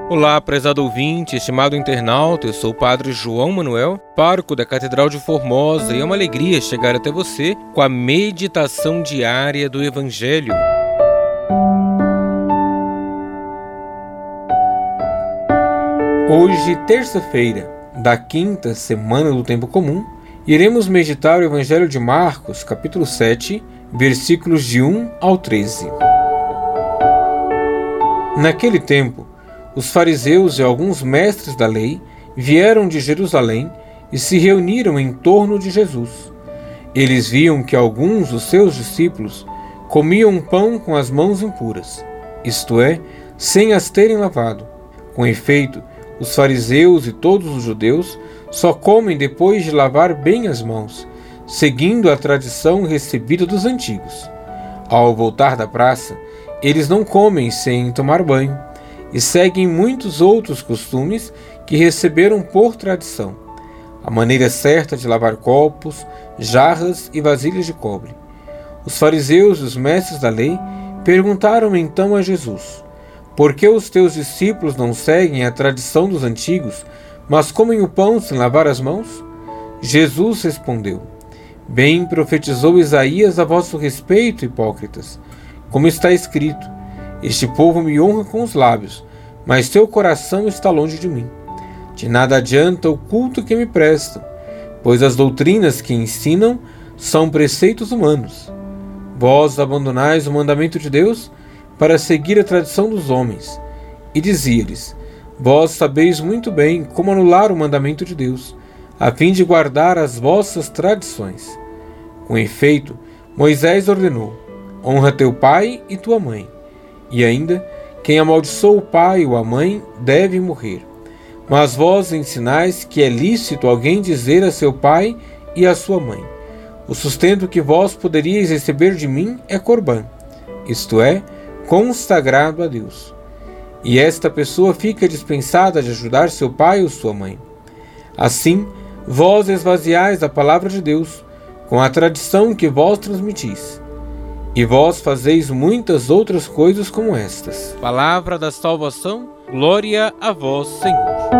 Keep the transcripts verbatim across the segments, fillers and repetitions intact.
Olá, prezado ouvinte, estimado internauta, eu sou o Padre João Manuel, pároco da Catedral de Formosa, e é uma alegria chegar até você com a meditação diária do Evangelho. Hoje, terça-feira, da quinta semana do Tempo Comum, iremos meditar o Evangelho de Marcos, capítulo sete, versículos de um ao treze. Naquele tempo, os fariseus e alguns mestres da lei vieram de Jerusalém e se reuniram em torno de Jesus. Eles viam que alguns dos seus discípulos comiam pão com as mãos impuras, isto é, sem as terem lavado. Com efeito, os fariseus e todos os judeus só comem depois de lavar bem as mãos, seguindo a tradição recebida dos antigos. Ao voltar da praça, eles não comem sem tomar banho, e seguem muitos outros costumes que receberam por tradição. A maneira certa de lavar copos, jarras e vasilhas de cobre. Os fariseus e os mestres da lei perguntaram então a Jesus: por que os teus discípulos não seguem a tradição dos antigos, mas comem o pão sem lavar as mãos? Jesus respondeu: bem profetizou Isaías a vosso respeito, hipócritas. Como está escrito: este povo me honra com os lábios, mas seu coração está longe de mim. De nada adianta o culto que me prestam, pois as doutrinas que ensinam são preceitos humanos. Vós abandonais o mandamento de Deus para seguir a tradição dos homens. E dizia-lhes: vós sabeis muito bem como anular o mandamento de Deus, a fim de guardar as vossas tradições. Com efeito, Moisés ordenou: honra teu pai e tua mãe. E ainda, quem amaldiçoa o pai ou a mãe deve morrer. Mas vós ensinais que é lícito alguém dizer a seu pai e a sua mãe: o sustento que vós poderíeis receber de mim é corbã, isto é, consagrado a Deus. E esta pessoa fica dispensada de ajudar seu pai ou sua mãe. Assim, vós esvaziais a palavra de Deus com a tradição que vós transmitis. E vós fazeis muitas outras coisas como estas. Palavra da salvação, glória a vós, Senhor.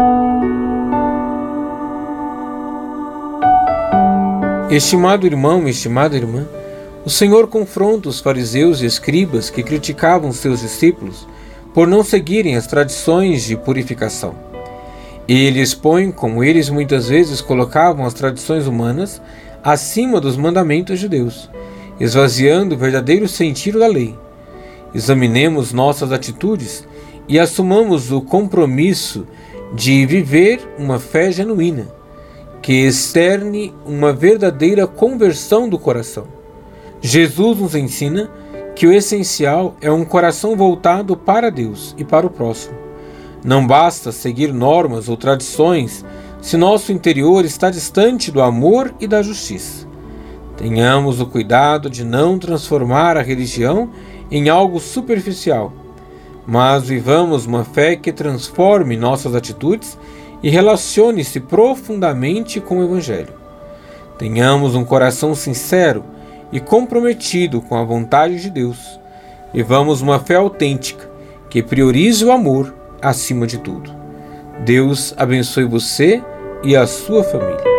Estimado irmão, estimada irmã, o Senhor confronta os fariseus e escribas que criticavam seus discípulos por não seguirem as tradições de purificação. Ele expõe como eles muitas vezes colocavam as tradições humanas acima dos mandamentos de Deus, esvaziando o verdadeiro sentido da lei. Examinemos nossas atitudes e assumamos o compromisso de viver uma fé genuína, que externe uma verdadeira conversão do coração. Jesus nos ensina que o essencial é um coração voltado para Deus e para o próximo. Não basta seguir normas ou tradições se nosso interior está distante do amor e da justiça. Tenhamos o cuidado de não transformar a religião em algo superficial, mas vivamos uma fé que transforme nossas atitudes e relacione-se profundamente com o Evangelho. Tenhamos um coração sincero e comprometido com a vontade de Deus. Vivamos uma fé autêntica que priorize o amor acima de tudo. Deus abençoe você e a sua família.